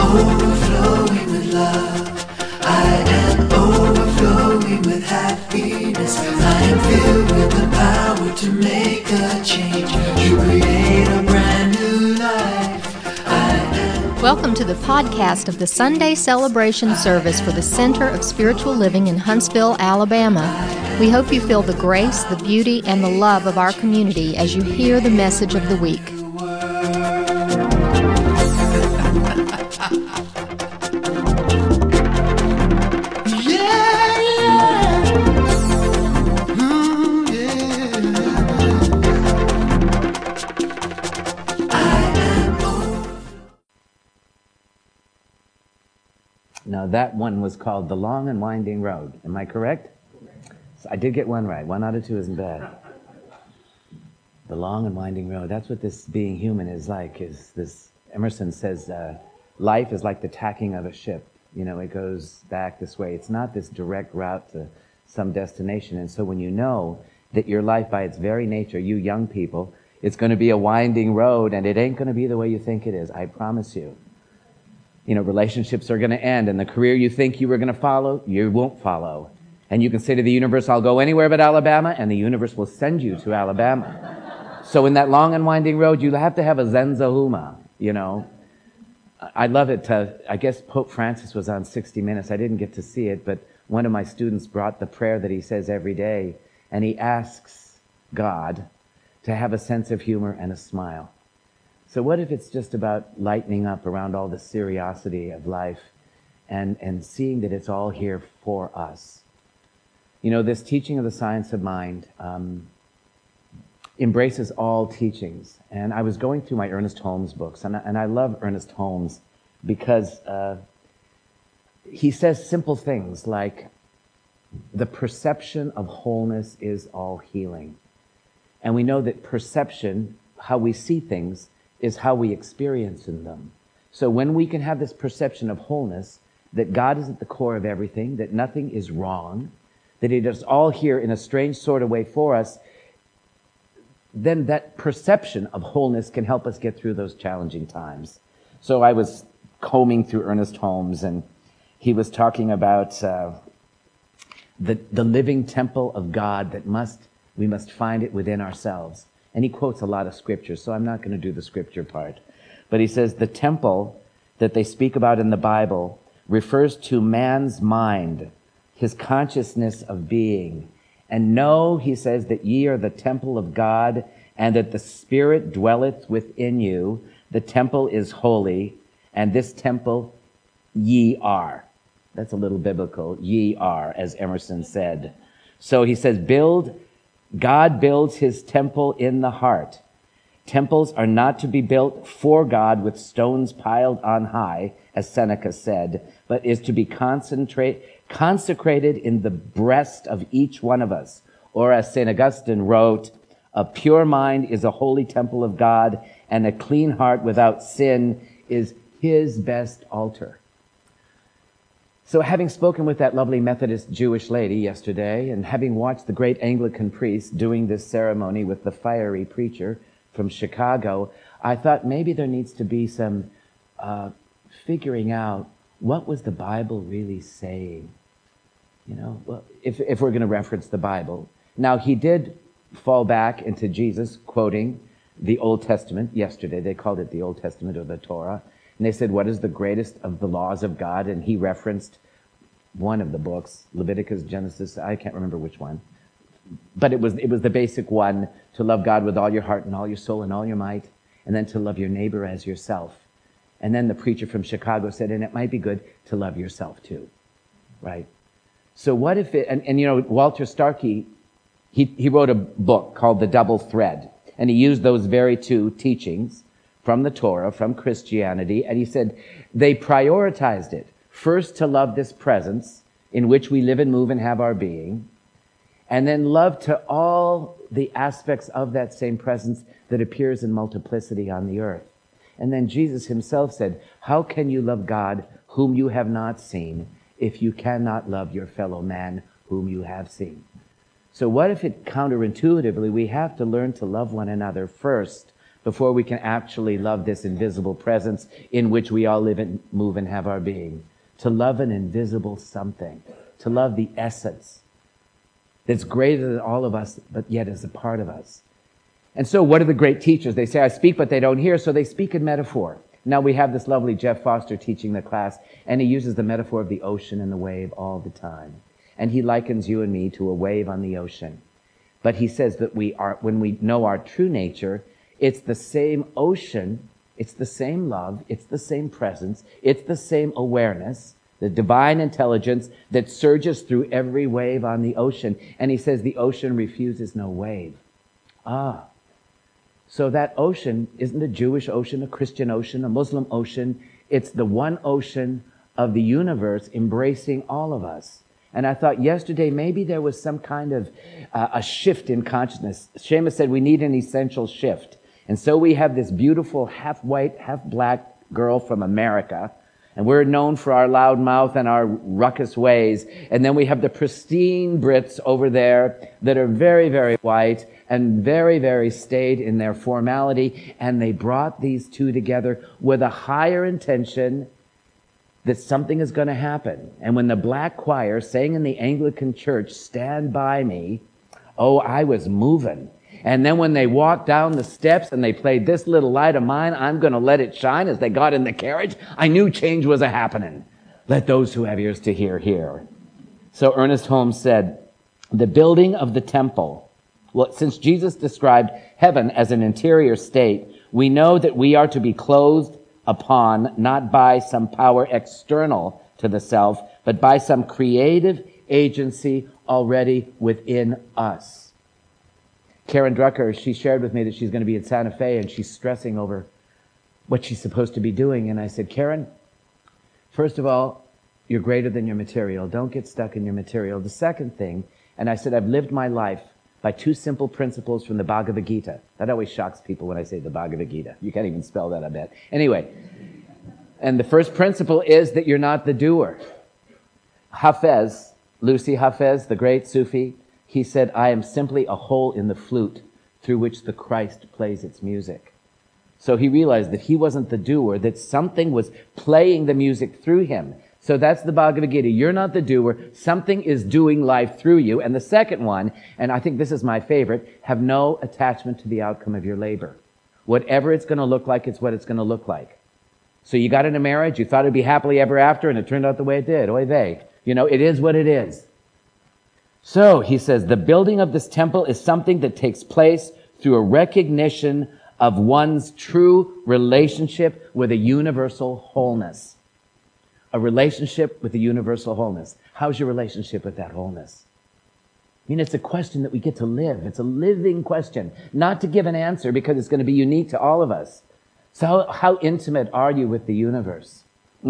overflowing with love. I am overflowing with happiness. I am filled with the power to make a change, to create a brand new life. Welcome to the podcast of the Sunday celebration service for the Center of Spiritual Living in Huntsville, Alabama. We hope you feel the grace, the beauty, and the love of our community as you hear the message of the week. Now that one was called The Long and Winding Road. Am I correct? So I did get one right. 1 out of 2 isn't bad. The long and winding road. That's what this being human is like. Is this? Emerson says, life is like the tacking of a ship. You know, it goes back this way. It's not this direct route to some destination. And so when you know that your life by its very nature, you young people, it's going to be a winding road, and it ain't going to be the way you think it is. I promise you. You know, relationships are going to end, and the career you think you were going to follow, you won't follow. And you can say to the universe, I'll go anywhere but Alabama, and the universe will send you to Alabama. So in that long and winding road, you have to have a zenzahuma, you know. I love it. I guess Pope Francis was on 60 Minutes. I didn't get to see it, but one of my students brought the prayer that he says every day, and he asks God to have a sense of humor and a smile. So what if it's just about lightening up around all the seriosity of life and seeing that it's all here for us? You know, this teaching of the science of mind embraces all teachings. And I was going through my Ernest Holmes books, and I love Ernest Holmes because he says simple things like, the perception of wholeness is all healing. And we know that perception, how we see things, is how we experience in them. So when we can have this perception of wholeness, that God is at the core of everything, that nothing is wrong, that it is all here in a strange sort of way for us, then that perception of wholeness can help us get through those challenging times. So I was combing through Ernest Holmes, and he was talking about the living temple of God that we must find it within ourselves. And he quotes a lot of scripture, so I'm not going to do the scripture part. But he says the temple that they speak about in the Bible refers to man's mind, his consciousness of being. And know, he says, that ye are the temple of God, and that the Spirit dwelleth within you. The temple is holy, and this temple ye are. That's a little biblical. Ye are, as Emerson said. So he says, God builds his temple in the heart. Temples are not to be built for God with stones piled on high, as Seneca said, but is to be consecrated in the breast of each one of us. Or as St. Augustine wrote, a pure mind is a holy temple of God, and a clean heart without sin is his best altar. So having spoken with that lovely Methodist Jewish lady yesterday, and having watched the great Anglican priest doing this ceremony with the fiery preacher from Chicago, I thought maybe there needs to be some figuring out what was the Bible really saying. You know, well, if we're going to reference the Bible. Now, he did fall back into Jesus quoting the Old Testament yesterday. They called it the Old Testament or the Torah. And they said, what is the greatest of the laws of God? And he referenced one of the books, Leviticus, Genesis, I can't remember which one. But it was the basic one, to love God with all your heart and all your soul and all your might, and then to love your neighbor as yourself. And then the preacher from Chicago said, and it might be good to love yourself too, right? So what if it, and you know, Walter Starkey, he wrote a book called The Double Thread, and he used those very two teachings from the Torah, from Christianity, and he said they prioritized it. First, to love this presence in which we live and move and have our being, and then love to all the aspects of that same presence that appears in multiplicity on the earth. And then Jesus himself said, how can you love God whom you have not seen if you cannot love your fellow man whom you have seen? So what if it counterintuitively, we have to learn to love one another first before we can actually love this invisible presence in which we all live and move and have our being. To love an invisible something. To love the essence that's greater than all of us, but yet is a part of us. And so what are the great teachers? They say, I speak, but they don't hear, so they speak in metaphor. Now we have this lovely Jeff Foster teaching the class, and he uses the metaphor of the ocean and the wave all the time. And he likens you and me to a wave on the ocean. But he says that when we know our true nature, it's the same ocean, it's the same love, it's the same presence, it's the same awareness, the divine intelligence that surges through every wave on the ocean. And he says the ocean refuses no wave. So that ocean isn't a Jewish ocean, a Christian ocean, a Muslim ocean. It's the one ocean of the universe embracing all of us. And I thought yesterday maybe there was some kind of a shift in consciousness. Seamus said we need an essential shift. And so we have this beautiful half-white, half-black girl from America. And we're known for our loud mouth and our ruckus ways. And then we have the pristine Brits over there that are very, very white and very, very staid in their formality. And they brought these two together with a higher intention that something is going to happen. And when the black choir sang in the Anglican church, Stand By Me, oh, I was moving. And then when they walked down the steps and they played This Little Light of Mine, I'm going to let it shine, as they got in the carriage, I knew change was a-happening. Let those who have ears to hear, hear. So Ernest Holmes said, the building of the temple. Well, since Jesus described heaven as an interior state, we know that we are to be clothed upon not by some power external to the self, but by some creative agency already within us. Karen Drucker, she shared with me that she's going to be in Santa Fe and she's stressing over what she's supposed to be doing. And I said, Karen, first of all, you're greater than your material. Don't get stuck in your material. The second thing, and I said, I've lived my life by two simple principles from the Bhagavad Gita. That always shocks people when I say the Bhagavad Gita. You can't even spell that, I bet. Anyway, and the first principle is that you're not the doer. Hafez, Lucy Hafez, the great Sufi, he said, I am simply a hole in the flute through which the Christ plays its music. So he realized that he wasn't the doer, that something was playing the music through him. So that's the Bhagavad Gita. You're not the doer. Something is doing life through you. And the second one, and I think this is my favorite, have no attachment to the outcome of your labor. Whatever it's going to look like, it's what it's going to look like. So you got in a marriage, you thought it'd be happily ever after, and it turned out the way it did. Oy vey. You know, it is what it is. So, he says, the building of this temple is something that takes place through a recognition of one's true relationship with a universal wholeness. A relationship with a universal wholeness. How's your relationship with that wholeness? I mean, it's a question that we get to live. It's a living question. Not to give an answer because it's going to be unique to all of us. So how intimate are you with the universe?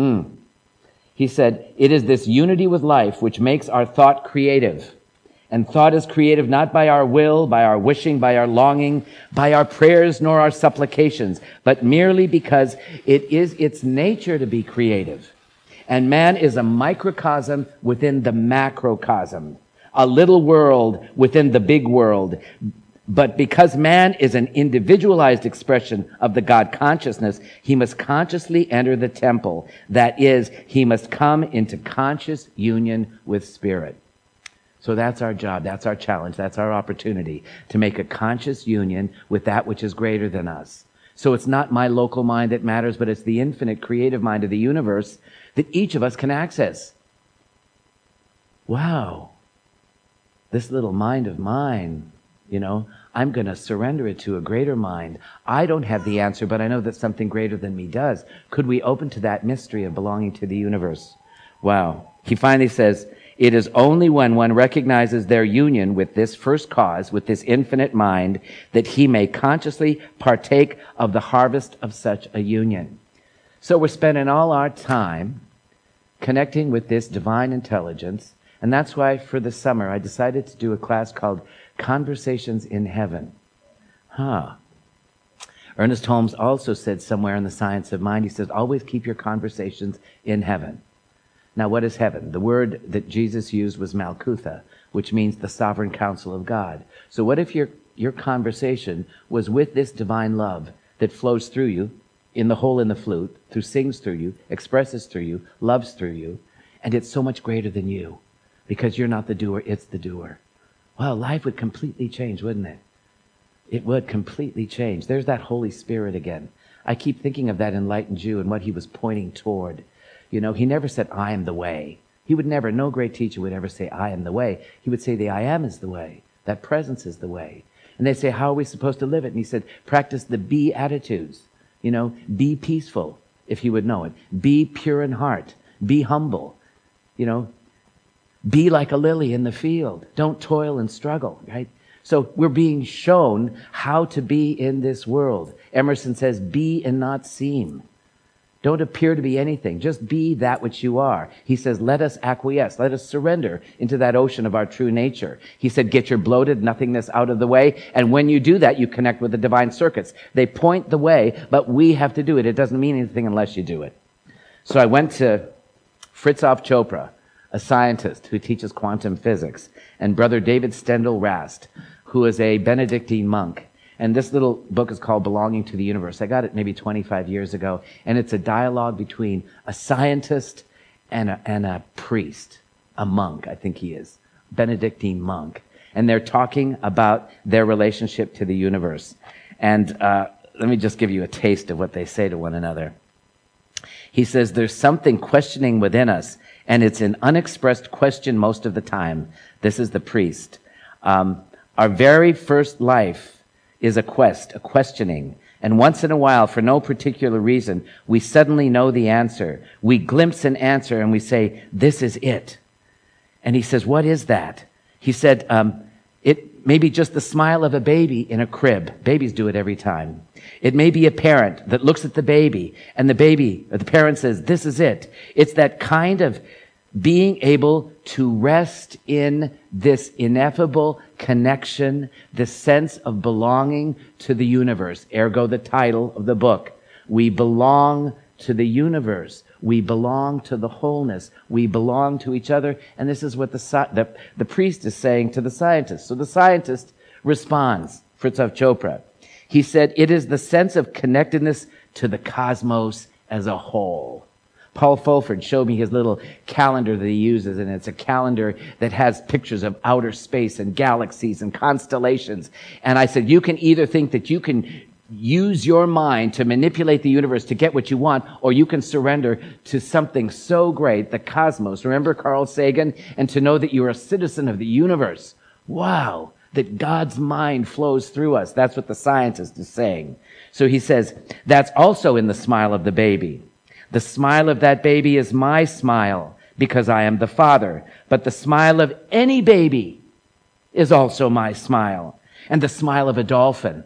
He said, it is this unity with life which makes our thought creative. And thought is creative not by our will, by our wishing, by our longing, by our prayers, nor our supplications, but merely because it is its nature to be creative. And man is a microcosm within the macrocosm, a little world within the big world. But because man is an individualized expression of the God consciousness, he must consciously enter the temple. That is, he must come into conscious union with spirit. So that's our job, that's our challenge, that's our opportunity to make a conscious union with that which is greater than us. So it's not my local mind that matters, but it's the infinite creative mind of the universe that each of us can access. Wow, this little mind of mine, you know, I'm going to surrender it to a greater mind. I don't have the answer, but I know that something greater than me does. Could we open to that mystery of belonging to the universe? Wow. He finally says, it is only when one recognizes their union with this first cause, with this infinite mind, that he may consciously partake of the harvest of such a union. So we're spending all our time connecting with this divine intelligence, and that's why for the summer I decided to do a class called Conversations in Heaven. Ernest Holmes also said somewhere in The Science of Mind, he says, always keep your conversations in heaven. Now, what is heaven? The word that Jesus used was Malkutha, which means the sovereign counsel of God. So what if your conversation was with this divine love that flows through you, in the hole in the flute, through sings through you, expresses through you, loves through you, and it's so much greater than you because you're not the doer, it's the doer. Well, life would completely change, wouldn't it? It would completely change. There's that Holy Spirit again. I keep thinking of that enlightened Jew and what he was pointing toward. You know, he never said, I am the way. He would never, no great teacher would ever say, I am the way. He would say, the I am is the way. That presence is the way. And they say, how are we supposed to live it? And he said, practice the be attitudes. You know, be peaceful, if you would know it. Be pure in heart. Be humble. You know, be like a lily in the field. Don't toil and struggle, right? So we're being shown how to be in this world. Emerson says, be and not seem. Don't appear to be anything. Just be that which you are. He says, let us acquiesce. Let us surrender into that ocean of our true nature. He said, get your bloated nothingness out of the way. And when you do that, you connect with the divine circuits. They point the way, but we have to do it. It doesn't mean anything unless you do it. So I went to Fritjof Chopra, a scientist who teaches quantum physics, and Brother David Stendhal Rast, who is a Benedictine monk. And this little book is called Belonging to the Universe. I got it maybe 25 years ago, and it's a dialogue between a scientist and a priest, a monk, I think he is, Benedictine monk. And they're talking about their relationship to the universe. And let me just give you a taste of what they say to one another. He says, there's something questioning within us, and it's an unexpressed question most of the time. This is the priest. Our very first life is a quest, a questioning. And once in a while, for no particular reason, we suddenly know the answer. We glimpse an answer and we say, this is it. And he says, what is that? He said, it may be just the smile of a baby in a crib. Babies do it every time. It may be a parent that looks at the baby and the baby, or the parent says, this is it. It's that kind of being able to rest in this ineffable connection, this sense of belonging to the universe. Ergo the title of the book. We belong to the universe. We belong to the wholeness. We belong to each other. And this is what the priest is saying to the scientist. So the scientist responds, Fritjof Chopra. He said, it is the sense of connectedness to the cosmos as a whole. Paul Fulford showed me his little calendar that he uses, and it's a calendar that has pictures of outer space and galaxies and constellations. And I said, you can either think that you can use your mind to manipulate the universe to get what you want, or you can surrender to something so great, the cosmos. Remember Carl Sagan? And to know that you're a citizen of the universe. Wow, that God's mind flows through us. That's what the scientist is saying. So he says, that's also in the smile of the baby. The smile of that baby is my smile because I am the father. But the smile of any baby is also my smile. And the smile of a dolphin,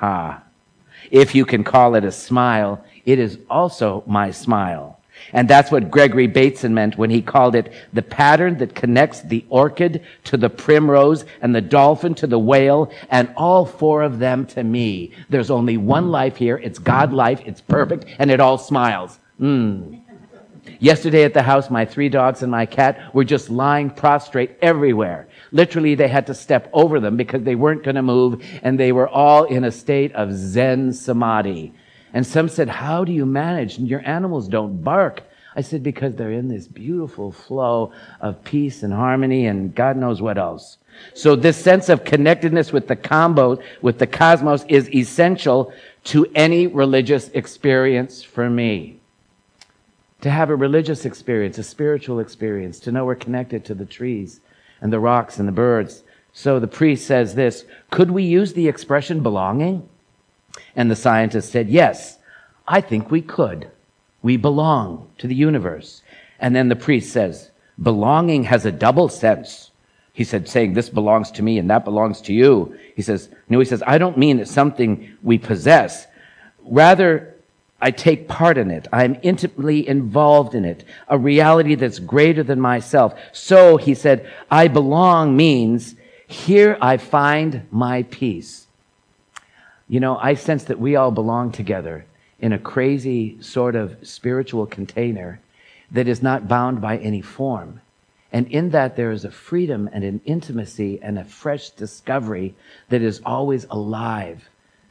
if you can call it a smile, it is also my smile. And that's what Gregory Bateson meant when he called it the pattern that connects the orchid to the primrose and the dolphin to the whale and all four of them to me. There's only one life here. It's God life. It's perfect. And it all smiles. Yesterday at the house, my 3 dogs and my cat were just lying prostrate everywhere. Literally, they had to step over them because they weren't going to move, and they were all in a state of Zen samadhi. And some said, how do you manage? Your animals don't bark. I said, because they're in this beautiful flow of peace and harmony and God knows what else. So this sense of connectedness with the cosmos is essential to any religious experience for me. To have a religious experience, a spiritual experience, to know we're connected to the trees and the rocks and the birds. So the priest says this, could we use the expression belonging? And the scientist said, yes, I think we could. We belong to the universe. And then the priest says, belonging has a double sense. He said, saying this belongs to me and that belongs to you. He says, I don't mean it's something we possess. Rather, I take part in it. I'm intimately involved in it, a reality that's greater than myself. So, he said, I belong means here I find my peace. You know, I sense that we all belong together in a crazy sort of spiritual container that is not bound by any form. And in that there is a freedom and an intimacy and a fresh discovery that is always alive.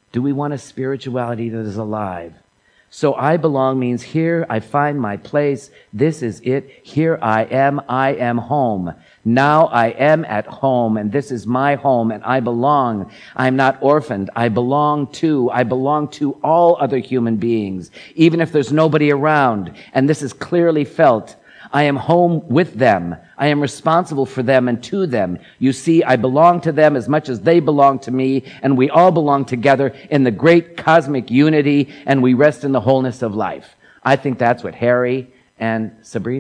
Do we want a spirituality that is alive? So I belong means here I find my place. This is it. Here I am home. Now I am at home, and this is my home, and I belong. I'm not orphaned. I belong to all other human beings, even if there's nobody around. And this is clearly felt. I am home with them. I am responsible for them and to them. You see, I belong to them as much as they belong to me, and we all belong together in the great cosmic unity, and we rest in the wholeness of life. I think that's what Harry and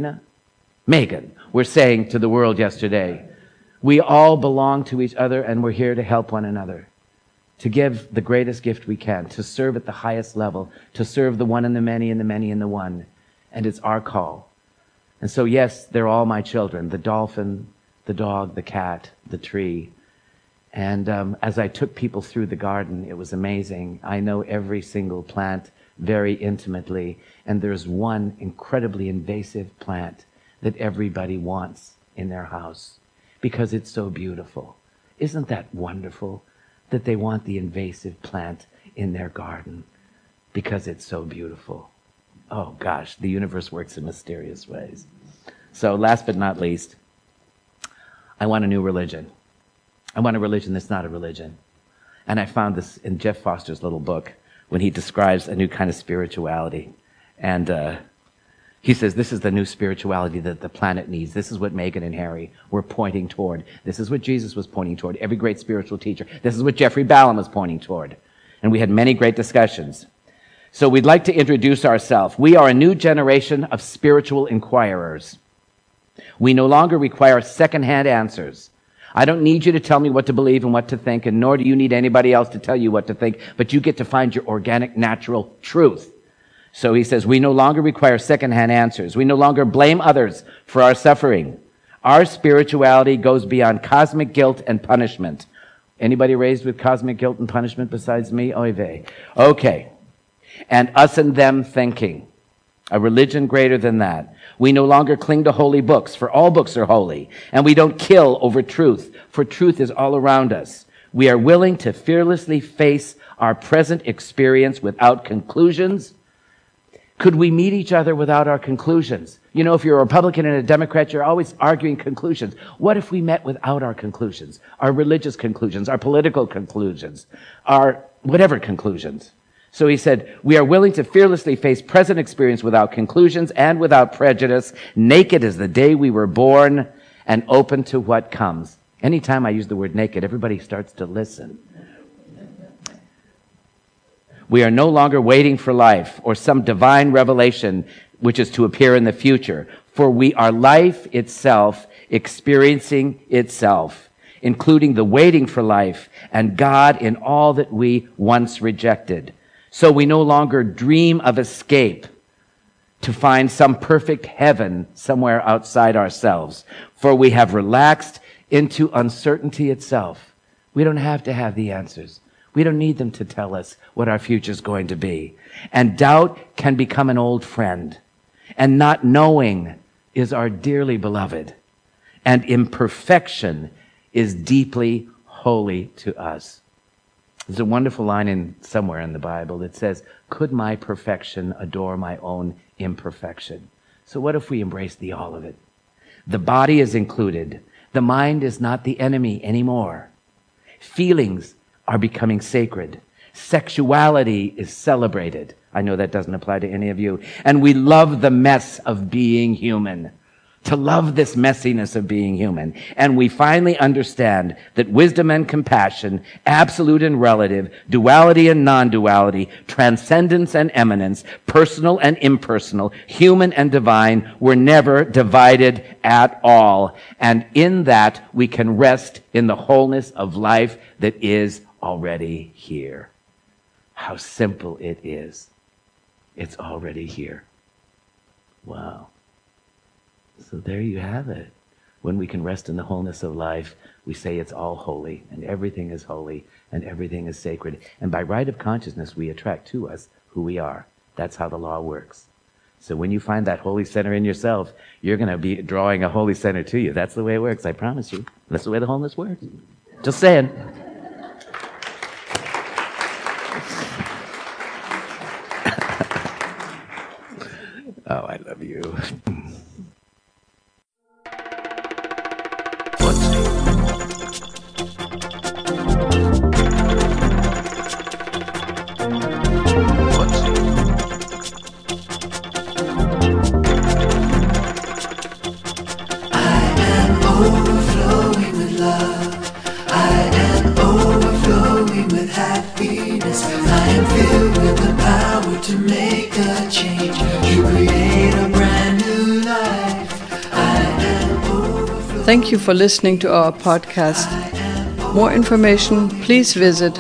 Megan were saying to the world yesterday. We all belong to each other, and we're here to help one another, to give the greatest gift we can, to serve at the highest level, to serve the one and the many and the many and the one. And it's our call. And so, yes, they're all my children, the dolphin, the dog, the cat, the tree. And as I took people through the garden, it was amazing. I know every single plant very intimately, and there's one incredibly invasive plant that everybody wants in their house because it's so beautiful. Isn't that wonderful that they want the invasive plant in their garden because it's so beautiful? Oh gosh, the universe works in mysterious ways. So last but not least, I want a new religion. I want a religion that's not a religion. And I found this in Jeff Foster's little book when he describes a new kind of spirituality. And he says, this is the new spirituality that the planet needs. This is what Megan and Harry were pointing toward. This is what Jesus was pointing toward. Every great spiritual teacher. This is what Jeffrey Ballum was pointing toward. And we had many great discussions. So we'd like to introduce ourselves. We are a new generation of spiritual inquirers. We no longer require secondhand answers. I don't need you to tell me what to believe and what to think, and nor do you need anybody else to tell you what to think, but you get to find your organic, natural truth. So he says, we no longer require secondhand answers. We no longer blame others for our suffering. Our spirituality goes beyond cosmic guilt and punishment. Anybody raised with cosmic guilt and punishment besides me? Oy vey. Okay. And us and them thinking. A religion greater than that. We no longer cling to holy books, for all books are holy. And we don't kill over truth, for truth is all around us. We are willing to fearlessly face our present experience without conclusions. Could we meet each other without our conclusions? You know, if you're a Republican and a Democrat, you're always arguing conclusions. What if we met without our conclusions? Our religious conclusions, our political conclusions, our whatever conclusions. So he said, we are willing to fearlessly face present experience without conclusions and without prejudice, naked as the day we were born and open to what comes. Anytime I use the word naked, everybody starts to listen. We are no longer waiting for life or some divine revelation which is to appear in the future, for we are life itself, experiencing itself, including the waiting for life and God in all that we once rejected. So we no longer dream of escape to find some perfect heaven somewhere outside ourselves, for we have relaxed into uncertainty itself. We don't have to have the answers. We don't need them to tell us what our future is going to be. And doubt can become an old friend. And not knowing is our dearly beloved. And imperfection is deeply holy to us. There's a wonderful line somewhere in the Bible that says, could my perfection adore my own imperfection? So what if we embrace the all of it? The body is included. The mind is not the enemy anymore. Feelings are becoming sacred. Sexuality is celebrated. I know that doesn't apply to any of you. And we love the mess of being human. To love this messiness of being human. And we finally understand that wisdom and compassion, absolute and relative, duality and non-duality, transcendence and eminence, personal and impersonal, human and divine, were never divided at all. And in that we can rest in the wholeness of life that is already here. How simple it is. It's already here. Wow. So there you have it. When we can rest in the wholeness of life, we say it's all holy, and everything is holy, and everything is sacred. And by right of consciousness, we attract to us who we are. That's how the law works. So when you find that holy center in yourself, you're going to be drawing a holy center to you. That's the way it works, I promise you. That's the way the wholeness works. Just saying. Oh, I love you. Overflowing with love, I am overflowing with happiness. I am filled with the power to make a change, to create a brand new life. I am overflowing. Thank you for listening to our podcast. More information, please visit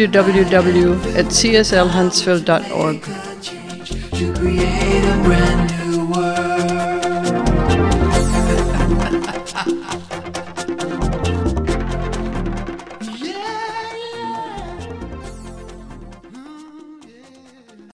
www.cslhuntsville.org. To create a brand new